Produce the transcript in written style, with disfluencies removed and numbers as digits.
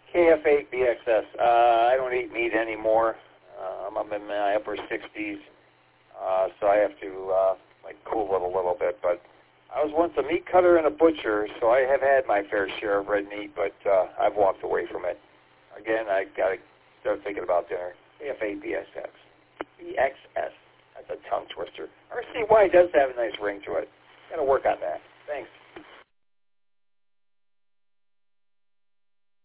KF8BXS. I don't eat meat anymore. I'm in my upper 60s, so I have to cool it a little bit. But I was once a meat cutter and a butcher, so I have had my fair share of red meat, but I've walked away from it. Again, I got to start thinking about dinner. KF8BXS. BXS. That's a tongue twister. RCY does have a nice ring to it. Got to work on that. Thanks.